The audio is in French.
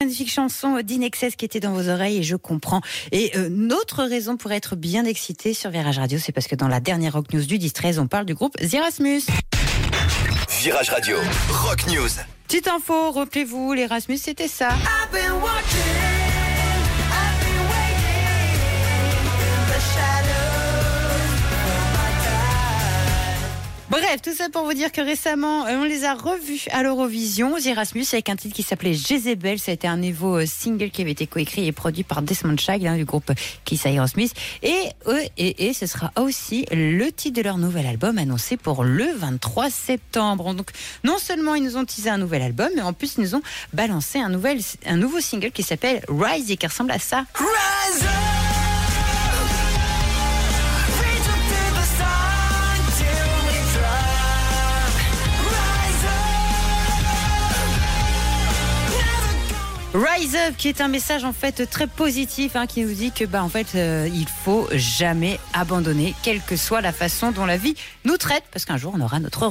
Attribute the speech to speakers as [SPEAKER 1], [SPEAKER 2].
[SPEAKER 1] Magnifique chanson d'Inexcess qui était dans vos oreilles et je comprends. Et notre raison pour être bien excité sur Virage Radio, c'est parce que dans la dernière Rock News du 10-13, on parle du groupe Erasmus.
[SPEAKER 2] Virage Radio, Rock News.
[SPEAKER 1] Petite info, rappelez-vous, l'Erasmus c'était ça. Bref, tout ça pour vous dire que récemment, on les a revus à l'Eurovision, aux Erasmus, avec un titre qui s'appelait Jezebel. Ça a été un nouveau single qui avait été coécrit et produit par Desmond Child, du groupe Kiss Aerosmith. Et ce sera aussi le titre de leur nouvel album annoncé pour le 23 septembre. Donc, non seulement ils nous ont teasé un nouvel album, mais en plus ils nous ont balancé un nouveau single qui s'appelle Rise et qui ressemble à ça.
[SPEAKER 3] Rise up!
[SPEAKER 1] Rise Up, qui est un message en fait très positif, qui nous dit que en fait il faut jamais abandonner, quelle que soit la façon dont la vie nous traite, parce qu'un jour on aura notre